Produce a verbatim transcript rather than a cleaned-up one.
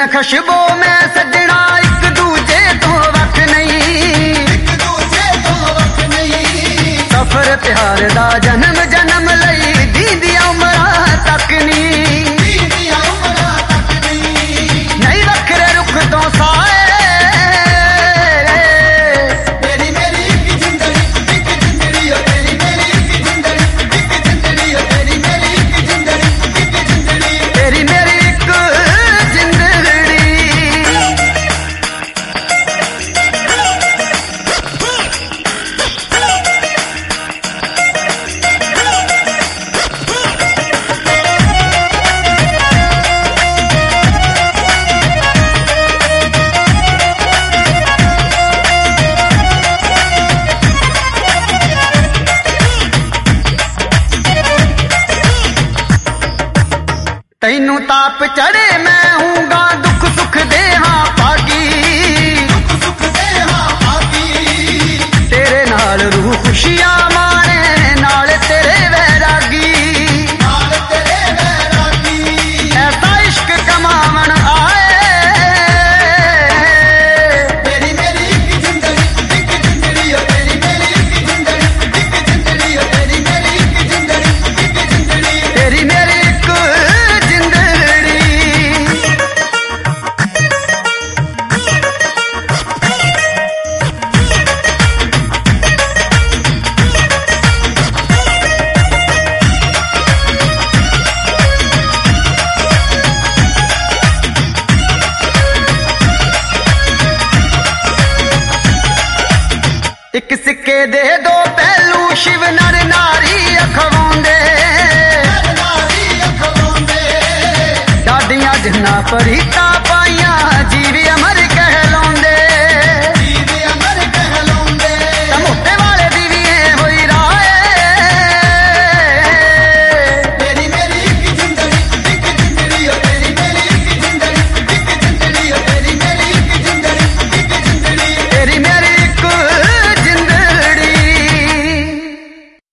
हुसन खशबो में सजना एक दूजे तो वख नहीं, एक दूजे तो वख नहीं। सफर प्यार दा जन्म जन्म लई दीदी उमरा तक नहीं, दीदी उमरा तक नहीं। नहीं वखरे रुख तो साए तैनू ताप चढ़े मैं हूँगा दुख सुख दे हाँ पागी, दुख सुख दे हाँ पागी। तेरे नाल रूह खुशियां माने नाल तेरे वैरागी, नाल तेरे वैरागी। ऐसा इश्क कमावन आए तेरी मेरी एक जिंदड़ी, एक जिंदड़ी ओ तेरी मेरी एक जिंदड़ी, एक जिंदड़ी ओ तेरी मेरी एक जिंदड़ी, एक जिंदड़ी तेरी मेरी एक सिक्के दे दो पहलू शिव नर नारी अखवांदे, डाडियां जिन्ना परीता पाइया जीवी